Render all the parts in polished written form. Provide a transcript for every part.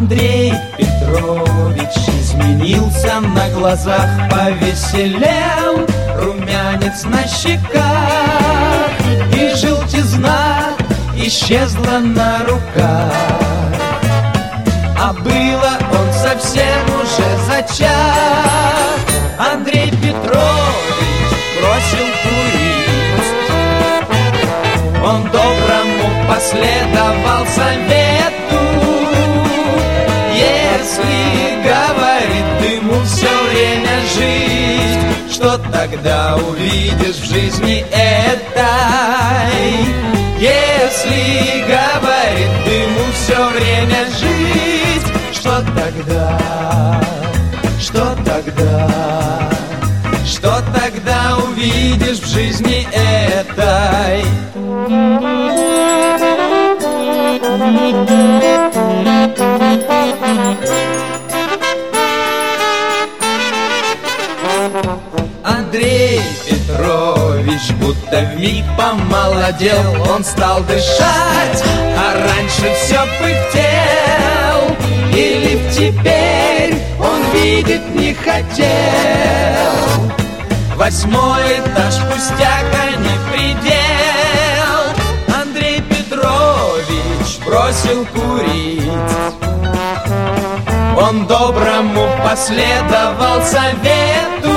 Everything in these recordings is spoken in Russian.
Андрей Петрович изменился, на глазах повеселел, румянец на щеках, и желтизна исчезла на руках. А было он совсем уже зачах. Андрей Петрович бросил курить. Он доброму последовал совету. Если, говорит, ему все время жить, что тогда увидишь в жизни этой? Если, говорит, ему все время жить, что тогда, что тогда, что тогда увидишь в жизни этой? Андрей Петрович будто вмиг помолодел, он стал дышать, а раньше все пыхтел, и лифт теперь он видеть не хотел. 8-й этаж пустяк, а не предел. Андрей Петрович бросил курить. Он доброму последовал совету.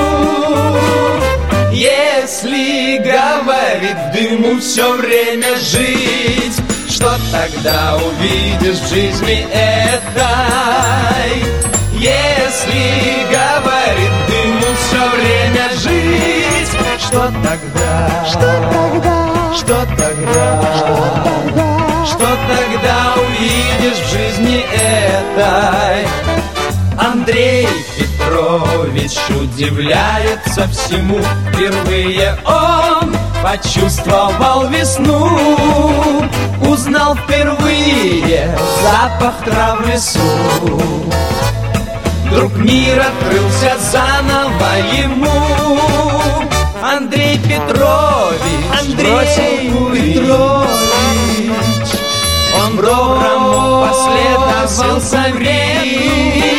Если, говорит, в дыму все время жить, что тогда увидишь в жизни этой? Если, говорит, в дыму все время жить, что тогда, что тогда, что тогда, что тогда увидишь в жизни этой? Андрей Петрович удивляется всему. Впервые он почувствовал весну, узнал впервые запах трав в лесу. Вдруг мир открылся заново ему. Андрей Петрович бросил курить. Он доброму последовал совету.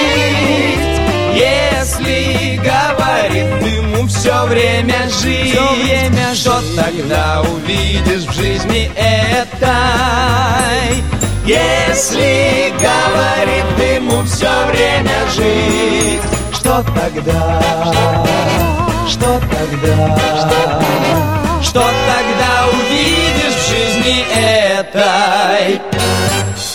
Если, говорит, ему все время жить, что тогда увидишь в жизни этой? Если, говорит, ему все время жить, что тогда, что тогда, что тогда увидишь в жизни этой?